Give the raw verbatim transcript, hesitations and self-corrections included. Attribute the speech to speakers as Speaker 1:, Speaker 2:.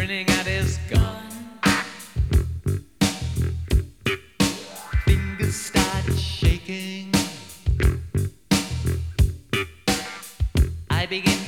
Speaker 1: pointing at his gun. Fingers started shaking. I began